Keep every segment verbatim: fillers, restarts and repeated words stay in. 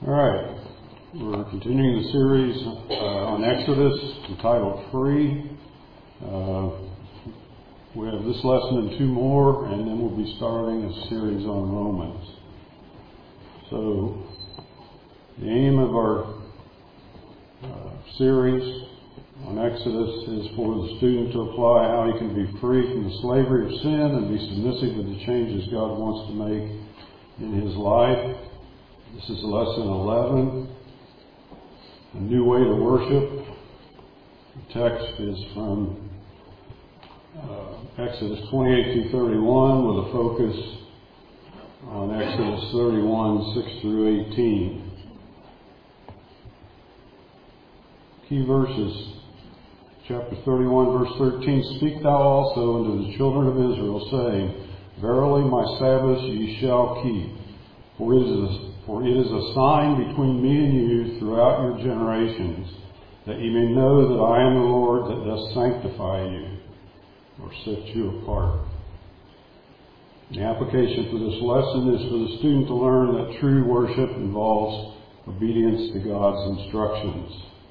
All right, we're continuing the series uh, on Exodus entitled Free. Uh, we have this lesson and two more, and then we'll be starting a series on Romans. So, the aim of our uh, series on Exodus is for the student to apply how he can be free from the slavery of sin and be submissive to the changes God wants to make in his life. This is lesson eleven, a new way to worship. The text is from uh, Exodus twenty-eight through thirty-one, with a focus on Exodus thirty-one, six through eighteen. Key verses, chapter thirty-one, verse thirteen, Speak thou also unto the children of Israel, saying, Verily my Sabbaths ye shall keep, for it is a For it is a sign between me and you throughout your generations, that ye may know that I am the Lord that doth sanctify you, or set you apart. The application for this lesson is for the student to learn that true worship involves obedience to God's instructions.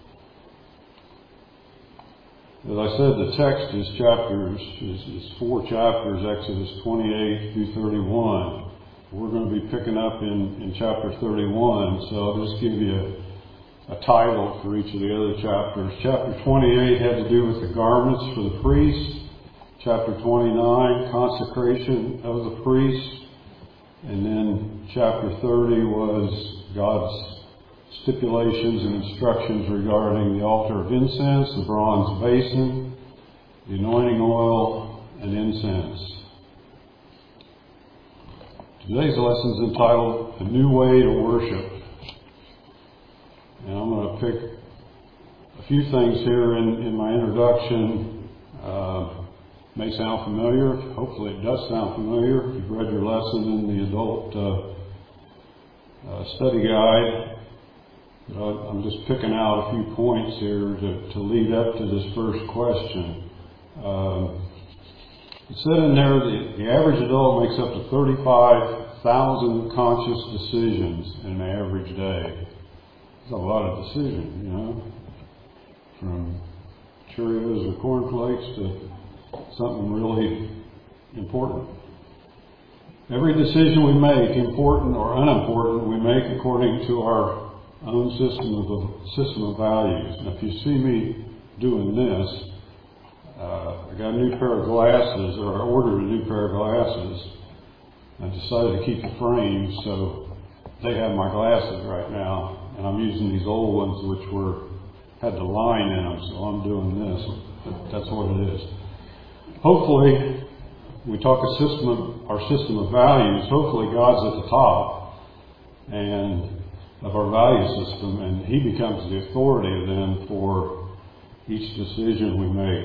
As I said, the text is chapters, is, is four chapters, Exodus twenty-eight through thirty-one. We're going to be picking up in, in chapter thirty-one, so I'll just give you a, a title for each of the other chapters. Chapter twenty-eight had to do with the garments for the priests. Chapter twenty-nine, consecration of the priests. And then chapter thirty was God's stipulations and instructions regarding the altar of incense, the bronze basin, the anointing oil, and incense. Today's lesson is entitled A New Way to Worship. And I'm going to pick a few things here in, in my introduction. Uh, may sound familiar. Hopefully it does sound familiar. If you've read your lesson in the adult uh, uh, study guide. But I'm just picking out a few points here to, to lead up to this first question. Um, It said in there that the average adult makes up to thirty-five thousand conscious decisions in an average day. It's a lot of decisions, you know, from Cheerios or cornflakes to something really important. Every decision we make, important or unimportant, we make according to our own system of system of values. And if you see me doing this, Uh, I got a new pair of glasses, or I ordered a new pair of glasses. I decided to keep the frames, so they have my glasses right now, and I'm using these old ones which were had the line in them, so I'm doing this. That's what it is. Hopefully, we talk a system of our system of values. Hopefully, God's at the top and of our value system, and He becomes the authority then for each decision we make.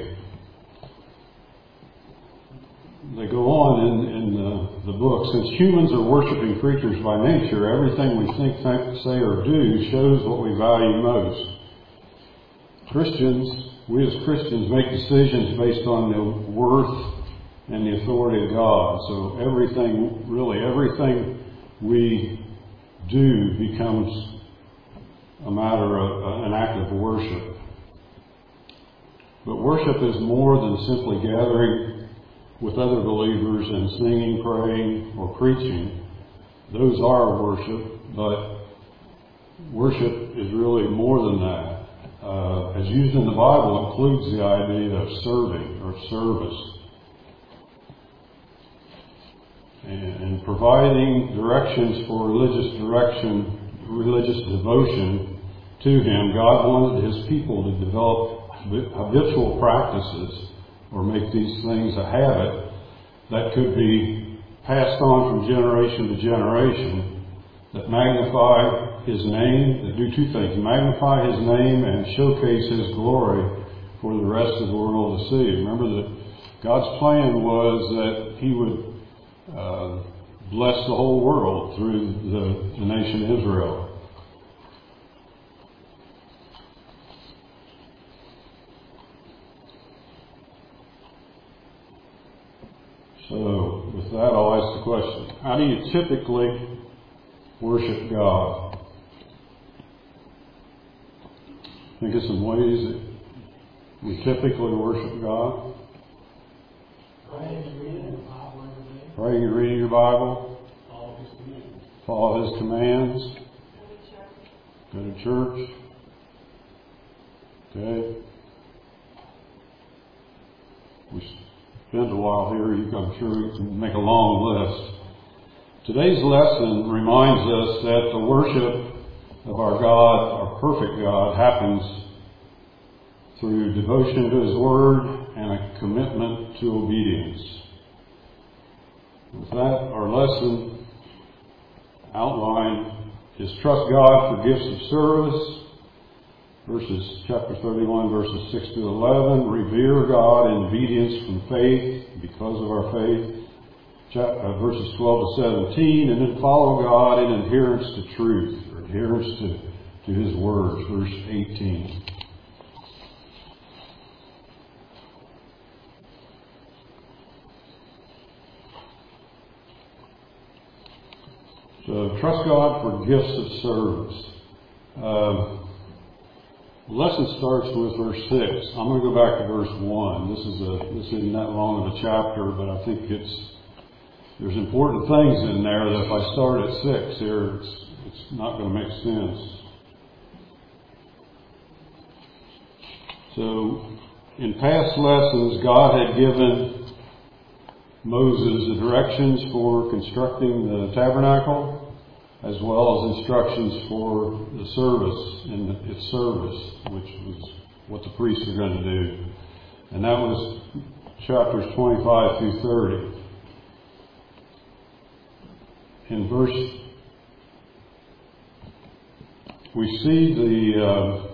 They go on in, in the, the book, since humans are worshiping creatures by nature, everything we think, think, say, or do shows what we value most. Christians, we as Christians make decisions based on the worth and the authority of God. So everything, really everything we do becomes a matter of an act of worship. But worship is more than simply gathering with other believers and singing, praying, or preaching. Those are worship, but worship is really more than that. Uh, as used in the Bible, includes the idea of serving or service. And, and providing directions for religious direction, religious devotion to Him, God wanted His people to develop habitual practices or make these things a habit that could be passed on from generation to generation, that magnify His name, that do two things, magnify His name and showcase His glory for the rest of the world to see. Remember that God's plan was that He would uh, bless the whole world through the, the nation Israel. So, with that, I'll ask the question, how do you typically worship God? think of some ways that we typically worship God? Praying and reading the Bible every day. Praying and reading your Bible. Follow His commands. Follow His commands. Go to church. Okay. We spend a while here. You, I'm sure you can make a long list. Today's lesson reminds us that the worship of our God, our perfect God, happens through devotion to His Word and a commitment to obedience. With that, our lesson outline is trust God for gifts of service. Verses chapter thirty-one, verses six to eleven. Revere God in obedience from faith, because of our faith. Uh, verses twelve to seventeen, and then follow God in adherence to truth, or adherence to, to His words, verse eighteen. So, trust God for gifts of service. Uh, the lesson starts with verse six. I'm going to go back to verse one. This is a this isn't that long of a chapter, but I think it's There's important things in there that if I start at six here, it's, it's not going to make sense. So, in past lessons, God had given Moses the directions for constructing the tabernacle, as well as instructions for the service and its service, which was what the priests are going to do. And that was chapters twenty-five through thirty. In verse, we see the, uh,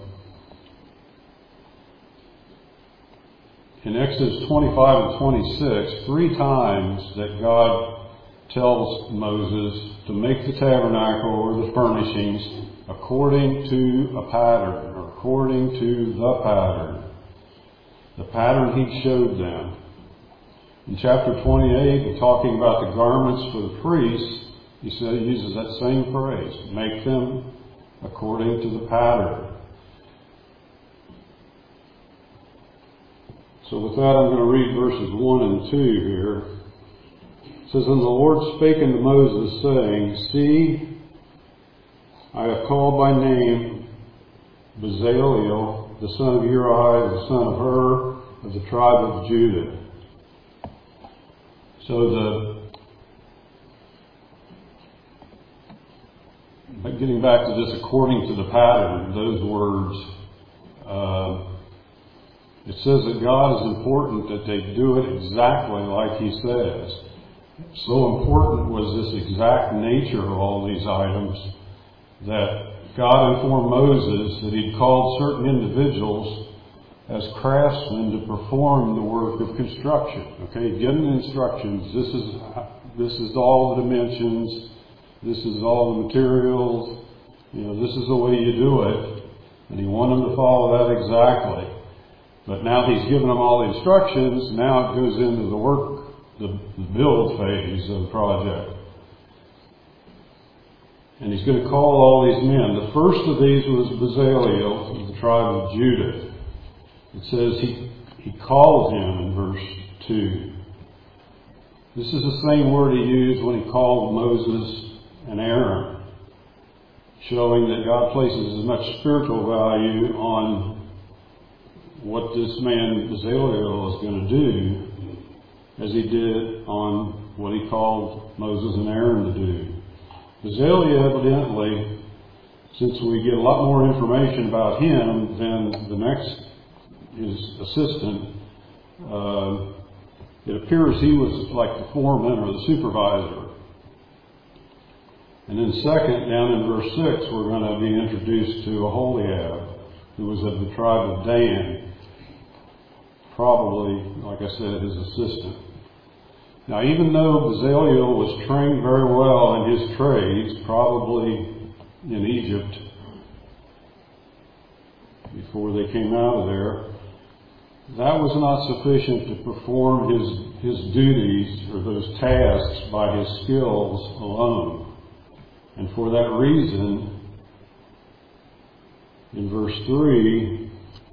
in Exodus twenty-five and twenty-six, three times that God tells Moses to make the tabernacle or the furnishings according to a pattern, or according to the pattern. The pattern He showed them. In chapter twenty-eight, in talking about the garments for the priests, He said, He uses that same phrase, make them according to the pattern. So with that, I'm going to read verses one and two here. It says, And the Lord spake unto Moses, saying, See, I have called by name Bezaleel, the son of Uri, the son of Hur, of the tribe of Judah. So the But getting back to this, according to the pattern, those words, uh, it says that God is important that they do it exactly like He says. So important was this exact nature of all these items that God informed Moses that He'd called certain individuals as craftsmen to perform the work of construction. Okay, He'd given instructions. This is this is all the dimensions. This is all the materials, you know, this is the way you do it. And He wanted them to follow that exactly. But now He's given them all the instructions. Now it goes into the work, the, the build phase of the project. And He's going to call all these men. The first of these was Bezaleel, of the tribe of Judah. It says he, he called him in verse two. This is the same word He used when He called Moses and Aaron, showing that God places as much spiritual value on what this man Bezaleel is going to do as He did on what He called Moses and Aaron to do. Bezaleel, evidently, since we get a lot more information about him than the next, his assistant, uh, it appears he was like the foreman or the supervisor. And then second, down in verse six, we're going to be introduced to Aholiab, who was of the tribe of Dan, probably, like I said, his assistant. Now, even though Bezaleel was trained very well in his trades, probably in Egypt, before they came out of there, that was not sufficient to perform his, his duties or those tasks by his skills alone. And for that reason, in verse three,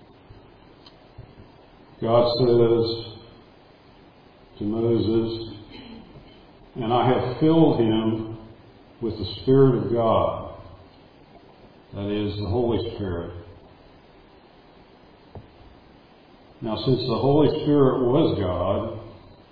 God says to Moses, "And I have filled him with the Spirit of God," that is, the Holy Spirit. Now, since the Holy Spirit was God,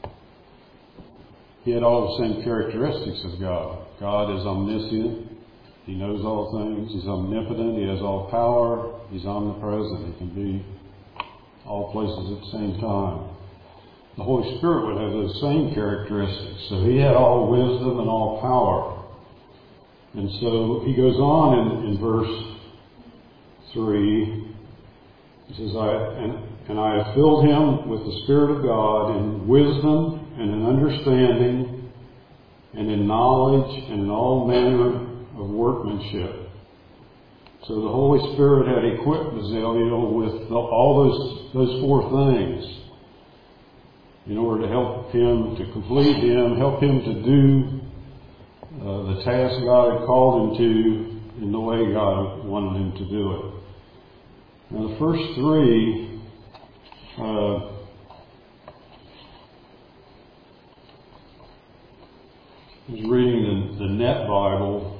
he had all the same characteristics as God. God is omniscient. He knows all things. He's omnipotent. He has all power. He's omnipresent. He can be all places at the same time. The Holy Spirit would have those same characteristics. So he had all wisdom and all power. And so he goes on in, in verse three. He says, I, and, and I have filled him with the Spirit of God in wisdom and in understanding and in knowledge and in all manner of workmanship. So the Holy Spirit had equipped Bezaleel with all those, those four things in order to help him to complete him, help him to do uh, the task God had called him to in the way God wanted him to do it. Now the first three, uh, I was reading the, the Net Bible,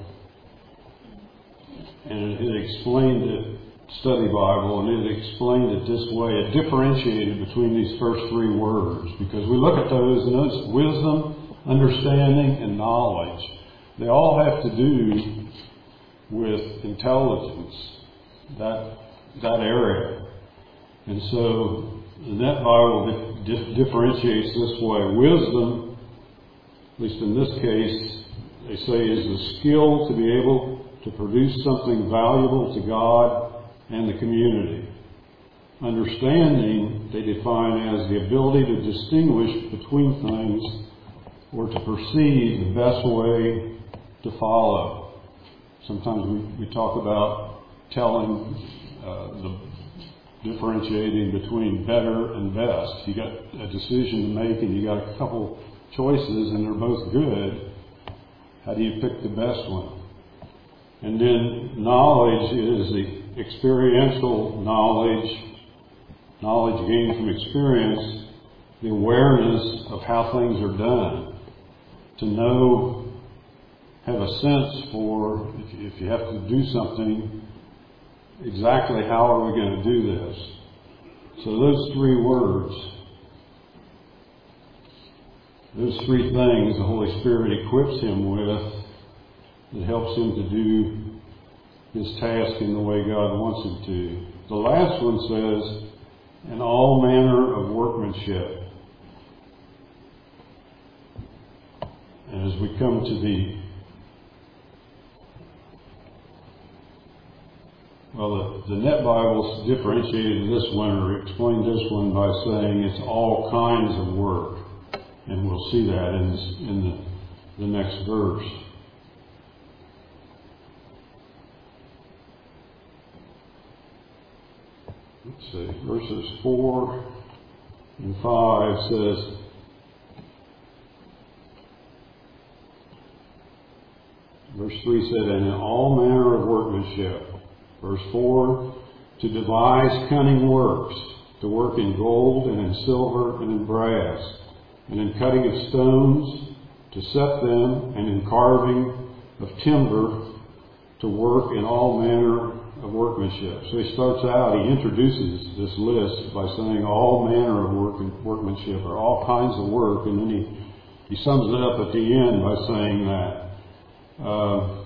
and it, it explained it, Study Bible, and it explained it this way. It differentiated between these first three words, because we look at those and those wisdom, understanding, and knowledge. They all have to do with intelligence, that that area. And so the Net Bible di- differentiates this way. Wisdom, at least in this case, they say is the skill to be able to produce something valuable to God and the community. Understanding, they define as the ability to distinguish between things or to perceive the best way to follow. Sometimes we, we talk about telling, uh, the differentiating between better and best. You got a decision to make and you got a couple choices and they're both good. How do you pick the best one? And then knowledge is the experiential knowledge, knowledge gained from experience, the awareness of how things are done. To know, have a sense for, if, if you have to do something, exactly how are we going to do this? So those three words, those three things the Holy Spirit equips him with, that helps him to do his task in the way God wants him to. The last one says, "in all manner of workmanship." And as we come to the, well, the, the Net Bible differentiated this one, or explained this one by saying it's all kinds of work. And we'll see that in, this, in the, the next verse. Let's see, verses four and five says, verse three said, "and in all manner of workmanship." Verse four, "to devise cunning works, to work in gold and in silver and in brass, and in cutting of stones, to set them, and in carving of timber, to work in all manner of workmanship." So he starts out, he introduces this list by saying all manner of work, workmanship, or all kinds of work, and then he, he sums it up at the end by saying that. Uh,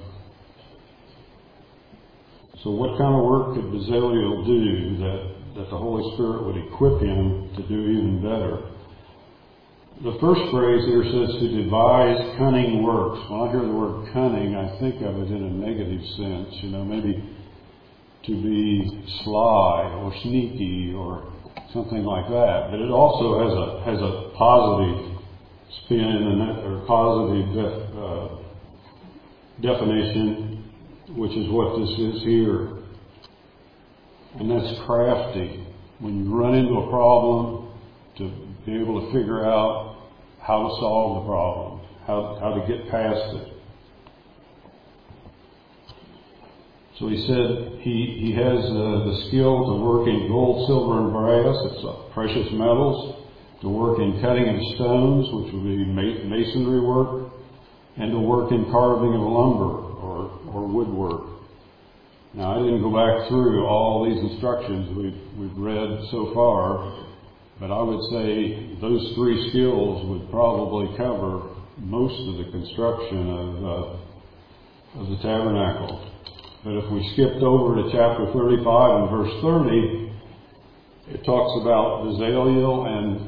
so what kind of work could Bezaleel do that, that the Holy Spirit would equip him to do even better? The first phrase here says to devise cunning works. When I hear the word cunning, I think of it in a negative sense, you know, maybe to be sly or sneaky or something like that. But it also has a has a positive spin and or positive def, uh, definition, which is what this is here. And that's crafty. When you run into a problem, to be able to figure out how to solve the problem, how how to get past it. So he said he, he has uh, the skill to work in gold, silver, and brass, it's uh, precious metals, to work in cutting of stones, which would be ma- masonry work, and to work in carving of lumber or, or woodwork. Now, I didn't go back through all these instructions we've, we've read so far, but I would say those three skills would probably cover most of the construction of, uh, of the tabernacle. But if we skipped over to chapter thirty-five and verse thirty, it talks about Bezaleel and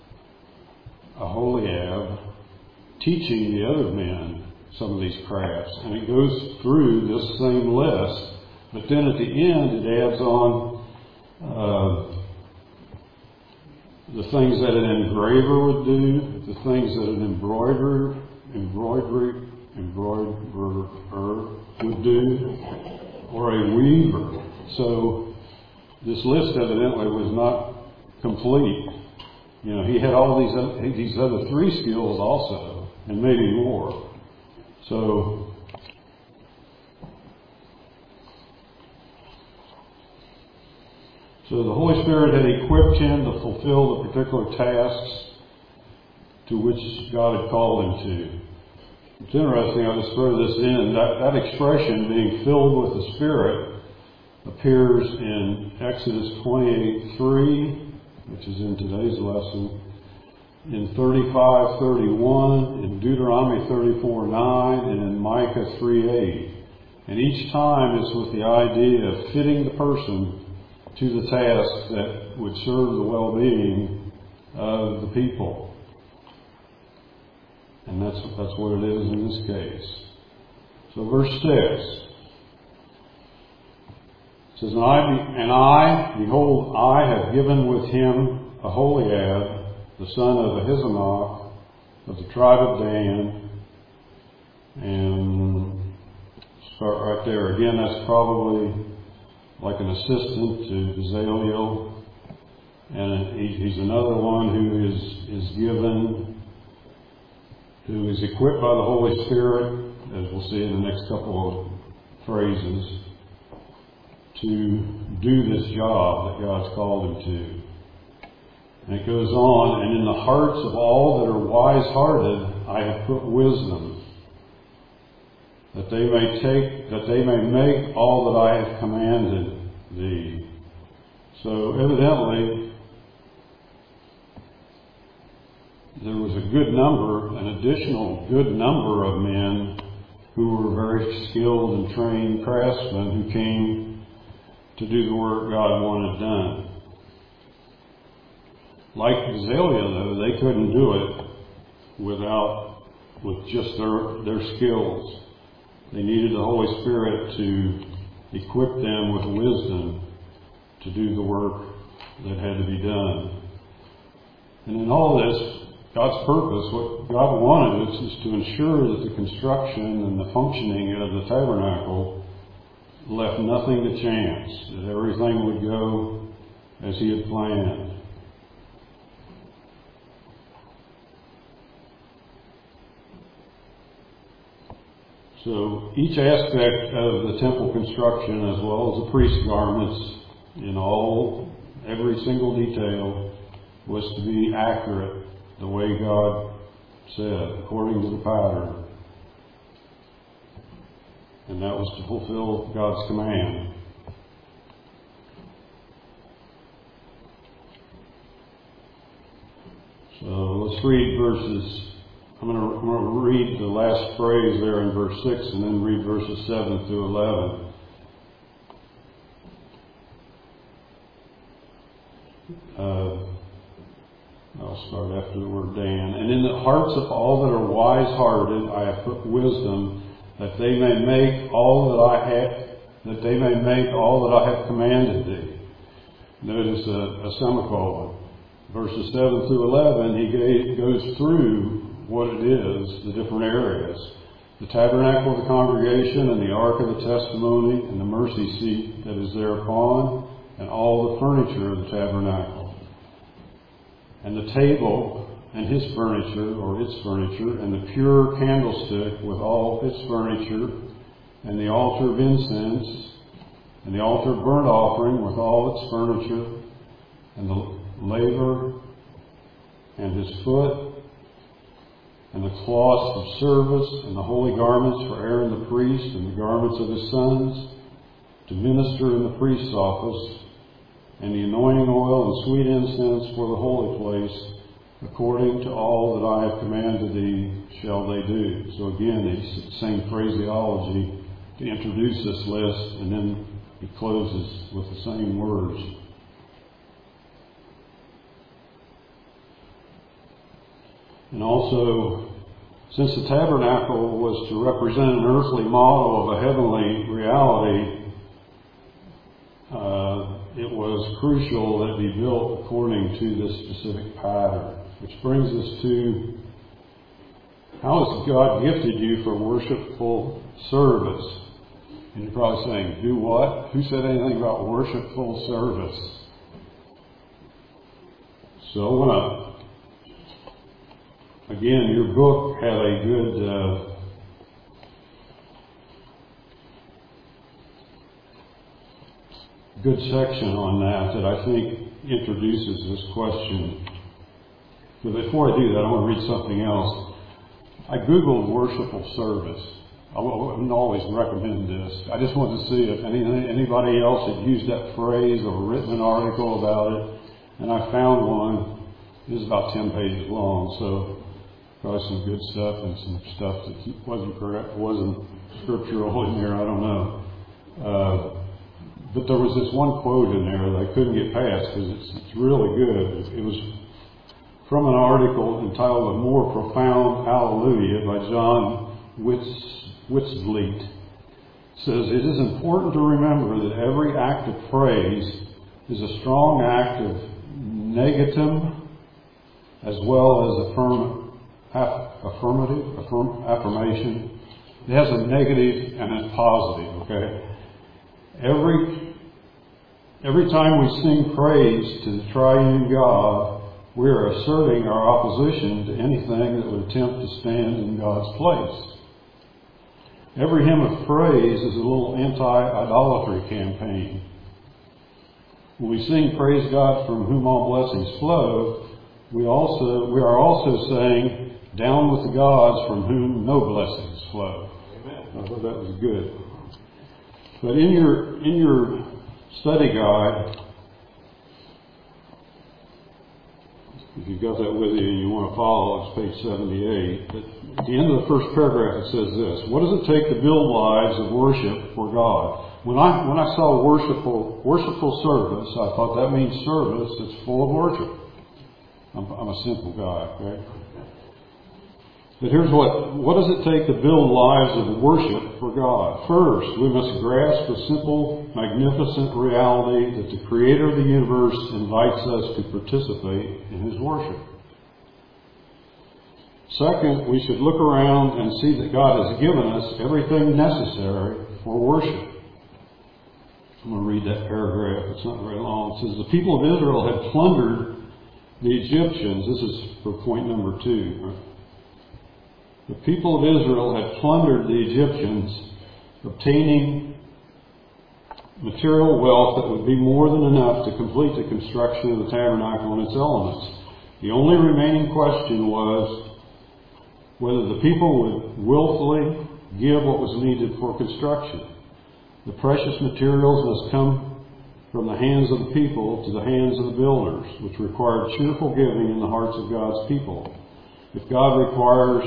Aholiab teaching the other men some of these crafts. And it goes through this same list, but then at the end it adds on uh, the things that an engraver would do, the things that an embroiderer, embroidery, embroiderer would do, or a weaver. So this list evidently was not complete. You know, he had all these other, these other three skills also, and maybe more. So So the Holy Spirit had equipped him to fulfill the particular tasks to which God had called him to. It's interesting, I'll just throw this in, that, that expression, being filled with the Spirit, appears in Exodus twenty-eight three, which is in today's lesson, in thirty-five thirty-one, in Deuteronomy thirty-four nine, and in Micah three eight. And each time it's with the idea of fitting the person to the task that would serve the well-being of the people. And that's, that's what it is in this case. So verse six says, and I, and I, behold, I have given with him Aholiab, the son of Ahisamach, of the tribe of Dan. And start right there. Again, that's probably like an assistant to Bezaleel. And he's another one who is, is given, who is equipped by the Holy Spirit, as we'll see in the next couple of phrases, to do this job that God's called him to. And it goes on, and in the hearts of all that are wise-hearted, I have put wisdom, that they may take, that they may make all that I have commanded thee. So evidently, there was a good number, an additional good number of men who were very skilled and trained craftsmen who came to do the work God wanted done. Like Bezaleel, though, they couldn't do it without, with just their, their skills. They needed the Holy Spirit to equip them with wisdom to do the work that had to be done. And in all this, God's purpose, what God wanted us, is to ensure that the construction and the functioning of the tabernacle left nothing to chance, that everything would go as He had planned. So each aspect of the temple construction, as well as the priest's garments, in all, every single detail, was to be accurate the way God said, according to the pattern. And that was to fulfill God's command. So let's read verses. I'm going, to, I'm going to read the last phrase there in verse six and then read verses seven through eleven. Uh, I'll start after the word Dan. And in the hearts of all that are wise-hearted, I have put wisdom, that they may make all that I have, that they may make all that I have commanded thee. Notice a, a semicolon. Verses seven through eleven, he gave, goes through what it is, the different areas. The tabernacle of the congregation, and the ark of the testimony, and the mercy seat that is thereupon, and all the furniture of the tabernacle. And the table and his furniture, or its furniture, and the pure candlestick with all its furniture, and the altar of incense, and the altar of burnt offering with all its furniture, and the laver, and his foot, and the cloths of service, and the holy garments for Aaron the priest, and the garments of his sons, to minister in the priest's office, and the anointing oil and sweet incense for the holy place, according to all that I have commanded thee, shall they do. So again, it's the same phraseology to introduce this list, and then he closes with the same words. And also, since the tabernacle was to represent an earthly model of a heavenly reality, uh, it was crucial that it be built according to this specific pattern. Which brings us to, how has God gifted you for worshipful service? And you're probably saying, do what? Who said anything about worshipful service? So when I Again, your book had a good uh, good section on that that I think introduces this question. But before I do that, I want to read something else. I Googled worshipful service. I wouldn't always recommend this. I just wanted to see if any, anybody else had used that phrase or written an article about it. And I found one. It was about ten pages long, so probably some good stuff and some stuff that wasn't correct, wasn't scriptural in there. I don't know. Uh, but there was this one quote in there that I couldn't get past because it's, it's really good. It was from an article entitled "A More Profound Hallelujah" by John Witz, Witzvliet. It says, "It is important to remember that every act of praise is a strong act of negatum as well as affirm, aff, affirmative, affirm, affirmation. It has a negative and a positive, okay? Every, every time we sing praise to the triune God, we are asserting our opposition to anything that would attempt to stand in God's place. Every hymn of praise is a little anti-idolatry campaign. When we sing praise God from whom all blessings flow, we also we are also saying down with the gods from whom no blessings flow." Amen. I thought that was good. But in your in your study guide, if you've got that with you and you want to follow, it's page seventy-eight. But at the end of the first paragraph, it says this: "What does it take to build lives of worship for God?" When I when I saw worshipful worshipful service, I thought that means service that's full of worship. I'm, I'm a simple guy, okay? But here's what what does it take to build lives of worship for God? First, we must grasp the simple, magnificent reality that the Creator of the universe invites us to participate in His worship. Second, we should look around and see that God has given us everything necessary for worship. I'm going to read that paragraph. It's not very long. It says, "The people of Israel had plundered the Egyptians." This is for point number two. Right? The people of Israel had plundered the Egyptians, obtaining material wealth that would be more than enough to complete the construction of the tabernacle and its elements. The only remaining question was whether the people would willfully give what was needed for construction. The precious materials must come from the hands of the people to the hands of the builders, which required cheerful giving in the hearts of God's people. If God requires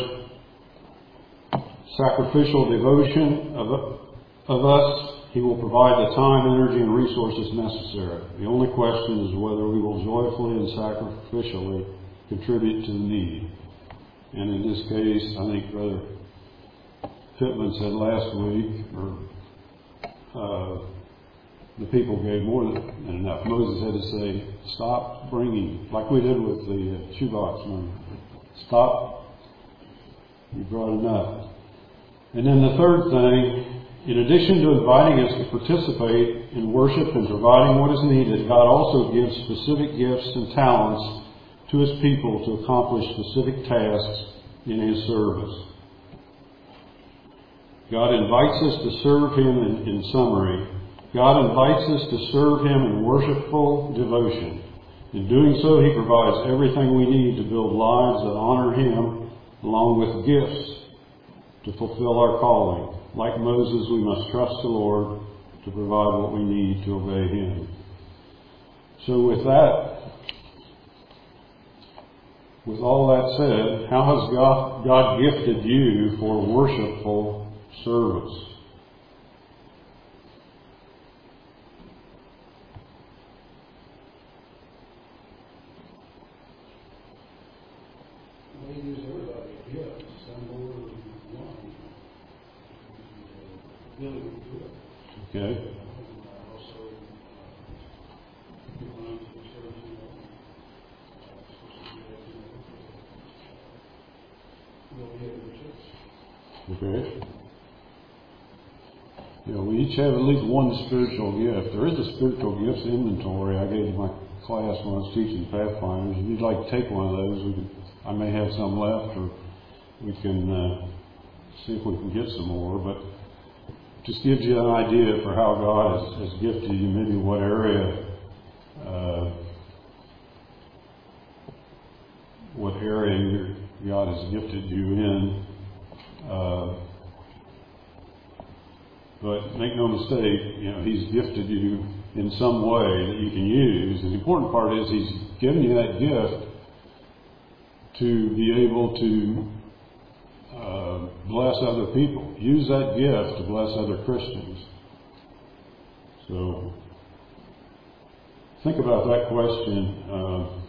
sacrificial devotion of, of us, He will provide the time, energy, and resources necessary. The only question is whether we will joyfully and sacrificially contribute to the need. And in this case, I think Brother Pittman said last week, or uh, the people gave more than enough. Moses had to say, stop bringing, like we did with the uh, shoebox money. Stop. You brought enough. And then the third thing, in addition to inviting us to participate in worship and providing what is needed, God also gives specific gifts and talents to His people to accomplish specific tasks in His service. God invites us to serve Him in, in summary. God invites us to serve Him in worshipful devotion. In doing so, He provides everything we need to build lives that honor Him, along with gifts to fulfill our calling. Like Moses, we must trust the Lord to provide what we need to obey Him. So with that, with all that said, how has God, God gifted you for worshipful service? He gives everybody a gift, some more than one. Ability to do it. Okay. And also, uh, people know the church, you know, will be able to church. Okay. Yeah, we each have at least one spiritual gift. There is a spiritual gifts inventory I gave my class when I was teaching Pathfinders. If you'd like to take one of those, we could, I may have some left, or we can uh, see if we can get some more. But just gives you an idea for how God has, has gifted you, maybe what area, uh, what area God has gifted you in. Uh, but make no mistake, you know, He's gifted you in some way that you can use. And the important part is He's given you that gift to be able to uh, bless other people. Use that gift to bless other Christians. So think about that question uh,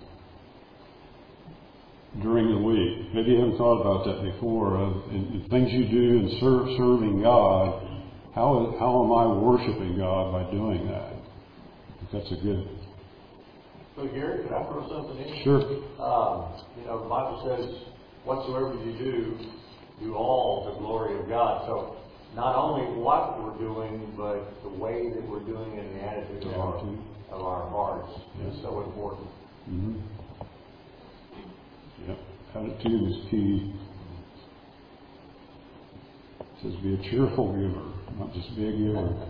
during the week. Maybe you haven't thought about that before. Uh, in, in things you do in serve, serving God, how is, how am I worshiping God by doing that? I think that's a good. So Gary, could I throw something in? Sure. Um, you know, the Bible says, whatsoever you do, do all to the glory of God. So not only what we're doing, but the way that we're doing it and the attitude of our, of our hearts Yes. is so important. Mm-hmm. Yep. Attitude is key. It says be a cheerful giver, not just be a giver.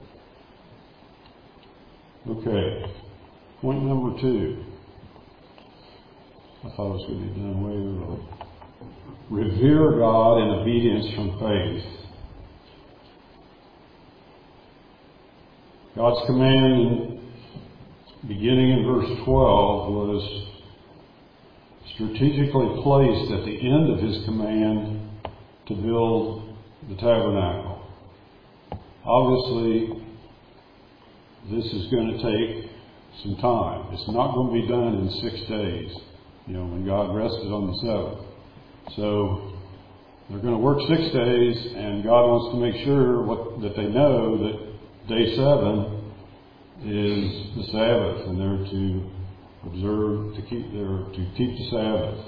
Okay. Point number two. I thought it was going to be done way early. Revere God in obedience from faith. God's command, beginning in verse twelve, was strategically placed at the end of His command to build the tabernacle. Obviously, this is going to take some time. It's not going to be done in six days, you know, when God rested on the seventh. So they're going to work six days, and God wants to make sure what, that they know that day seven is the Sabbath, and they're to observe, to keep their, to keep the Sabbath.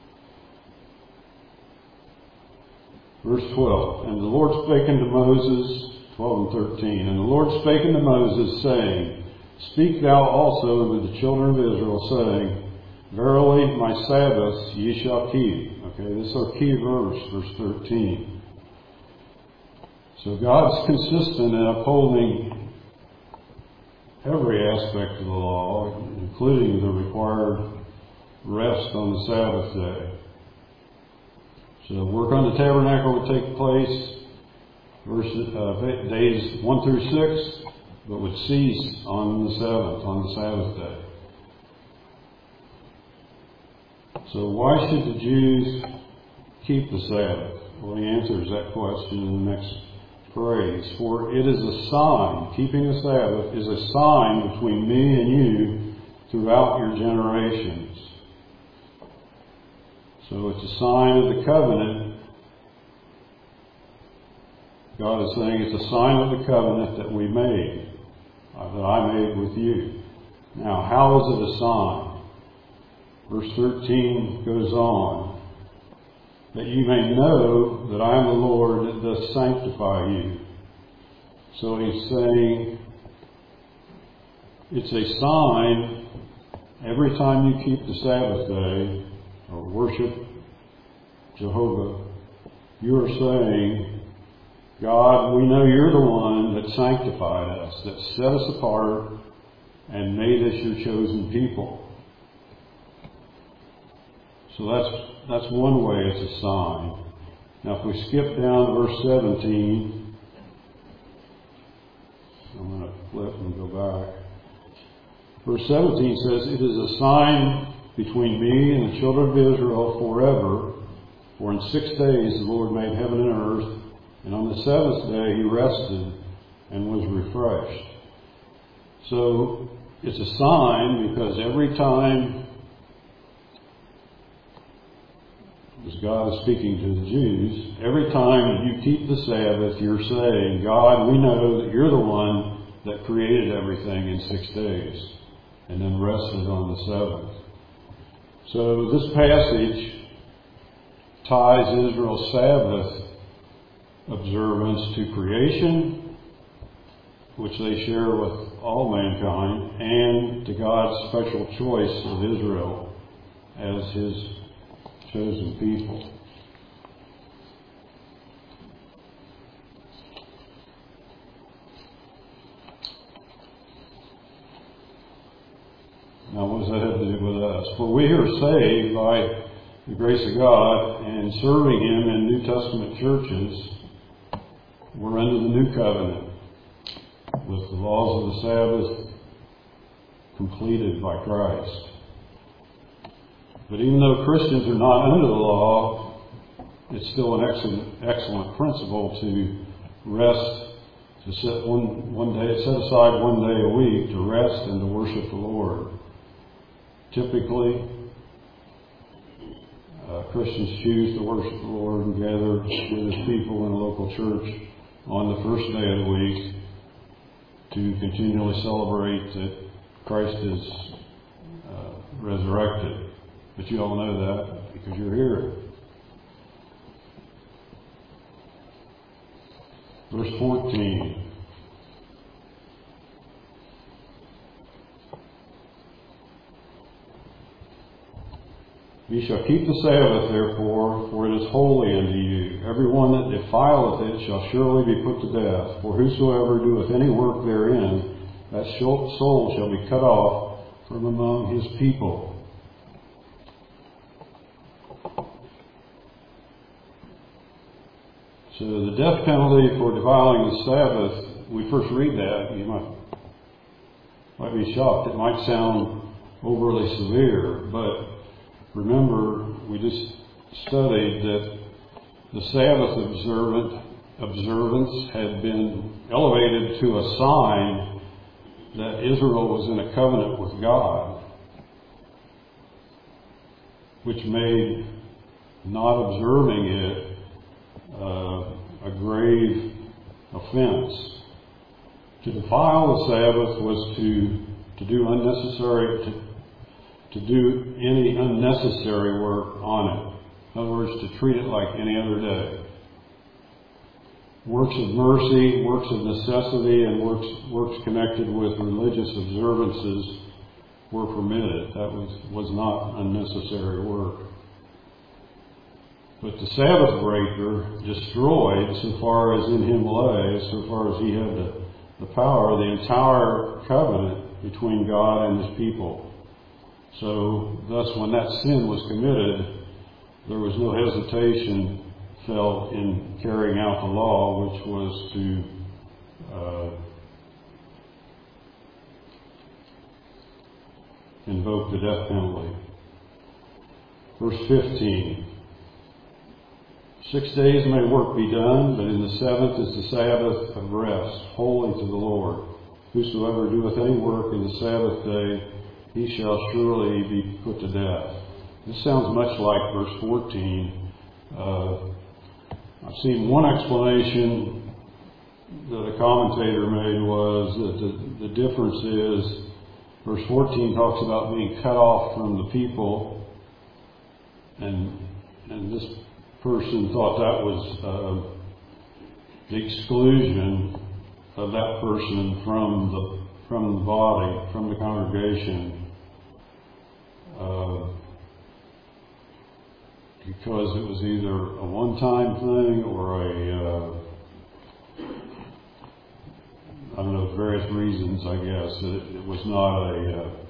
Verse twelve, and the Lord spake unto Moses, twelve and thirteen, and the Lord spake unto Moses, saying, Speak thou also unto the children of Israel, saying, Verily my Sabbaths ye shall keep. Okay, this is our key verse, verse thirteen. So God's consistent in upholding every aspect of the law, including the required rest on the Sabbath day. So the work on the tabernacle would take place verses, uh, days one through six, but would cease on the seventh, on the Sabbath day. So why should the Jews keep the Sabbath? Well, he answers that question in the next phrase. For it is a sign, keeping the Sabbath is a sign between me and you throughout your generations. So it's a sign of the covenant. God is saying it's a sign of the covenant that we made, uh, that I made with you. Now, how is it a sign? Verse thirteen goes on, that you may know that I am the Lord that doth sanctify you. So he's saying it's a sign every time you keep the Sabbath day or worship Jehovah, you are saying, God, we know you're the one that that sanctified us, that set us apart and made us your chosen people. So that's that's one way it's a sign. Now if we skip down to verse seventeen, I'm going to flip and go back. Verse seventeen says, "It is a sign between me and the children of Israel forever. For in six days the Lord made heaven and earth, and on the seventh day he rested and was refreshed." So it's a sign because every time, as God is speaking to the Jews, every time you keep the Sabbath, you're saying, God, we know that you're the one that created everything in six days and then rested on the seventh. So this passage ties Israel's Sabbath observance to creation, which they share with all mankind, and to God's special choice of Israel as His chosen people. Now, what does that have to do with us? For we are saved by the grace of God, and serving Him in New Testament churches, we're under the new covenant, with the laws of the Sabbath completed by Christ. But even though Christians are not under the law, it's still an excellent, excellent principle to rest, to set one, one day, set aside one day a week to rest and to worship the Lord. Typically, uh, Christians choose to worship the Lord and gather with His people in a local church on the first day of the week to continually celebrate that Christ is uh, resurrected. But you all know that because you're here. Verse fourteen. Ye shall keep the Sabbath, therefore, for it is holy unto you. Every one that defileth it shall surely be put to death. For whosoever doeth any work therein, that soul shall be cut off from among his people. So the death penalty for defiling the Sabbath, we first read that, you might, might be shocked. It might sound overly severe, but remember, we just studied that the Sabbath observant, observance had been elevated to a sign that Israel was in a covenant with God, which made not observing it uh, a grave offense. To defile the Sabbath was to, to do unnecessary, to to do any unnecessary work on it. In other words, to treat it like any other day. Works of mercy, works of necessity, and works, works connected with religious observances were permitted. That was, was not unnecessary work. But the Sabbath breaker destroyed, so far as in him lay, so far as he had the, the power, the entire covenant between God and His people. So, thus, when that sin was committed, there was no hesitation felt in carrying out the law, which was to uh, invoke the death penalty. Verse fifteen. Six days may work be done, but in the seventh is the Sabbath of rest, holy to the Lord. Whosoever doeth any work in the Sabbath day, he shall surely be put to death. This sounds much like verse fourteen. Uh, I've seen one explanation that a commentator made was that the, the difference is verse fourteen talks about being cut off from the people, and and this person thought that was uh, the exclusion of that person from the from the body, from the congregation, uh, because it was either a one-time thing or a uh, safe reasons, I guess. It, it was not a uh,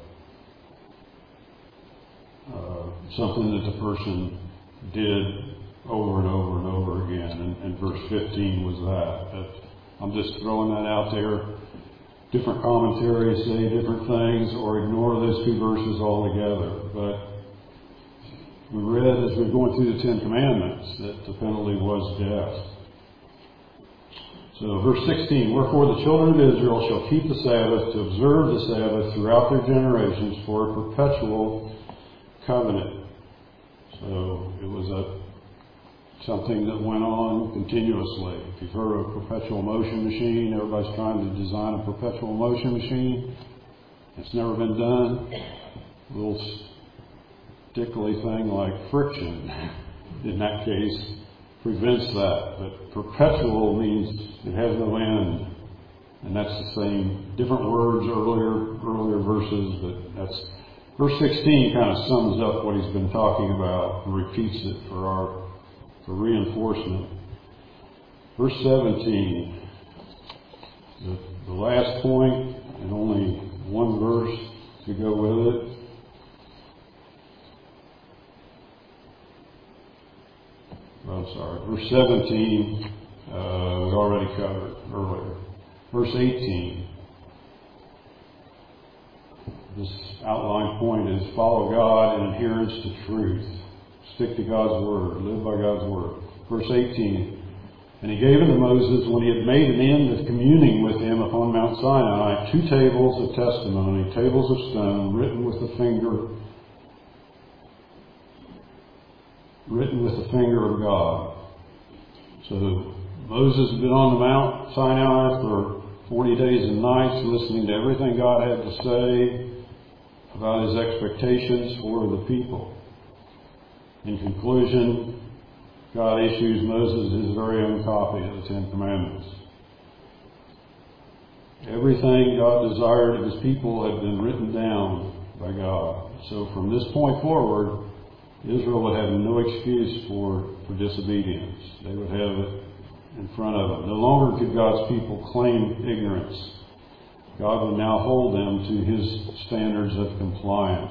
uh, something that the person did over and over and over again. And, and verse fifteen was that. But I'm just throwing that out there. Different commentaries say different things, or ignore those two verses altogether. But we read as we were going through the Ten Commandments that the penalty was death. So verse sixteen, wherefore the children of Israel shall keep the Sabbath, to observe the Sabbath throughout their generations for a perpetual covenant. So it was a something that went on continuously. If you've heard of a perpetual motion machine, everybody's trying to design a perpetual motion machine. It's never been done. A little stickly thing like friction, in that case, prevents that. But perpetual means it has no end. And that's the same, different words earlier, earlier verses, but that's, verse sixteen kind of sums up what he's been talking about and repeats it for our, for reinforcement. Verse seventeen, the, the last point, and only one verse to go with it. I'm sorry, verse seventeen, uh, we already covered earlier. Verse eighteen, this outline point is follow God in adherence to truth. Stick to God's Word, live by God's Word. Verse eighteen, and he gave unto Moses, when he had made an end of communing with him upon Mount Sinai, two tables of testimony, tables of stone, written with the finger written with the finger of God. So Moses had been on the Mount Sinai for forty days and nights, listening to everything God had to say about his expectations for the people. In conclusion, God issues Moses his very own copy of the Ten Commandments. Everything God desired of his people had been written down by God. So from this point forward, Israel would have no excuse for, for disobedience. They would have it in front of them. No longer could God's people claim ignorance. God would now hold them to his standards of compliance.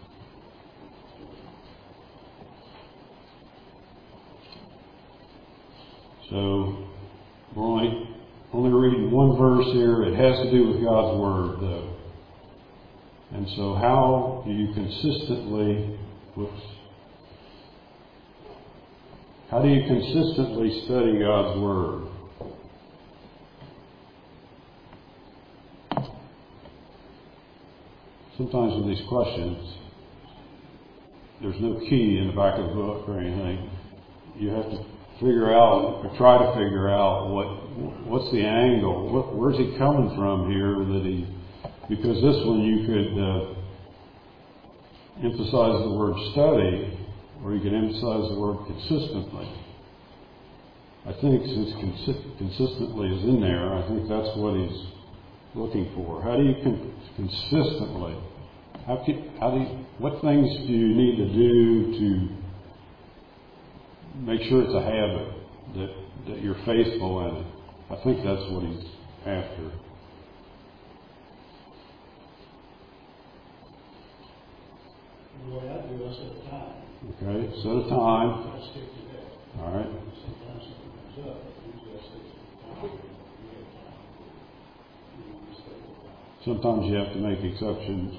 So, we're only, only reading one verse here. It has to do with God's Word, though. And so how do you consistently, whoops, How do you consistently study God's Word? Sometimes with these questions, there's no key in the back of the book or anything. You have to figure out, or try to figure out, what what's the angle? What, where's he coming from here? That he, because this one you could uh, emphasize the word study, or you can emphasize the word consistently. I think since consi- consistently is in there, I think that's what he's looking for. How do you con- consistently, how, can, how do you, what things do you need to do to make sure it's a habit, that, that you're faithful in it? I think that's what he's after. The way I do, I set a time. Okay, set a time. I stick to that. All right. Sometimes something comes up, but usually I stick to the time. We have time. We just take the time. Sometimes you have to make exceptions.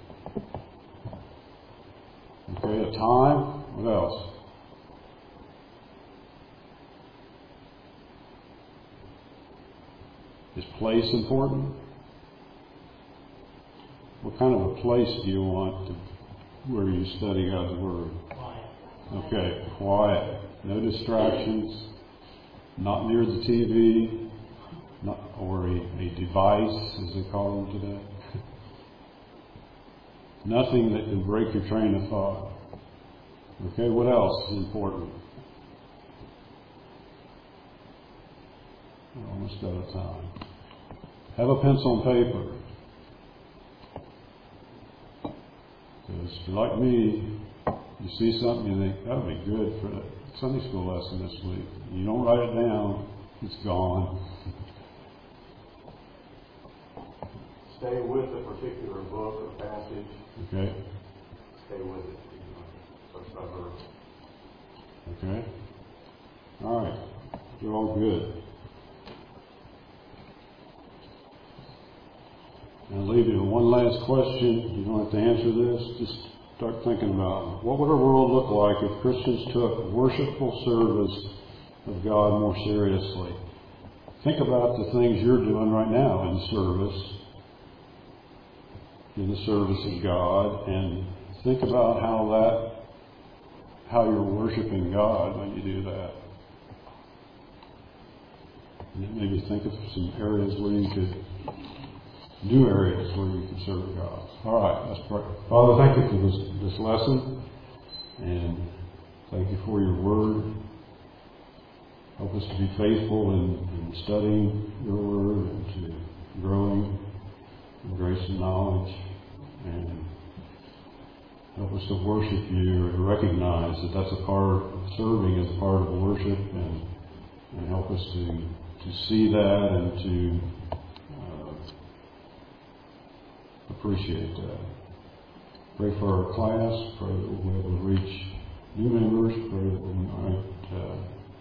Okay, a time. What else? Is place important? What kind of a place do you want to, where you study God's Word? Quiet. Okay, quiet. No distractions. Not near the T V. Not, or a, a device, as they call them today. Nothing that can break your train of thought. Okay, what else is important? We're almost out of time. Have a pencil and paper. Because if you're like me, you see something, you think, that would be good for the Sunday school lesson this week. You don't write it down, it's gone. stay with a particular book or passage. Okay. Stay with it. That's what I've heard. Okay. All right. You're all good. I'll leave you with one last question. You don't have to answer this. Just start thinking about what would our world look like if Christians took worshipful service of God more seriously. Think about the things you're doing right now in service, in the service of God, and think about how that, how you're worshiping God when you do that. And maybe think of some areas where you could, new areas where you can serve God. All right, let's pray. Father, thank you for this, this lesson, and thank you for your word. Help us to be faithful in, in studying your word and to growing in grace and knowledge, and help us to worship you and recognize that that's a part of serving as a part of worship, and, and help us to, to see that and to uh, appreciate that. Pray for our class. Pray that we'll be able to reach new members. Pray that we might uh,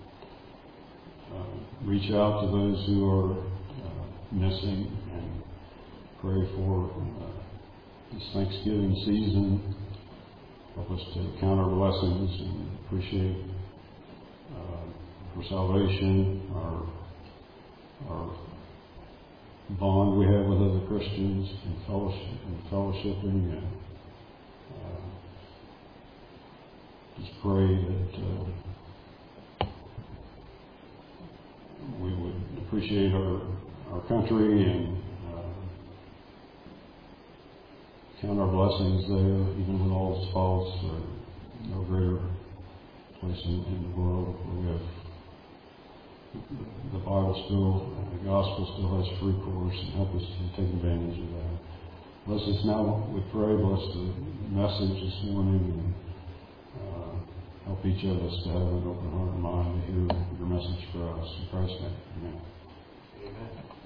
uh, reach out to those who are uh, missing, and pray for uh, this Thanksgiving season. Help us to count our blessings and appreciate uh, for salvation, our our bond we have with other Christians, and fellowship and fellowshipping, and uh, just pray that uh, we would appreciate our our country and uh, count our blessings there, even when all its faults. Or no greater place in, in the world where we have the Bible still, the gospel still has free course, and help us to take advantage of that. Bless us now, we pray. Bless the message this morning, and uh, help each of us to have an open heart and mind to hear your message for us. In Christ's name, amen. Amen.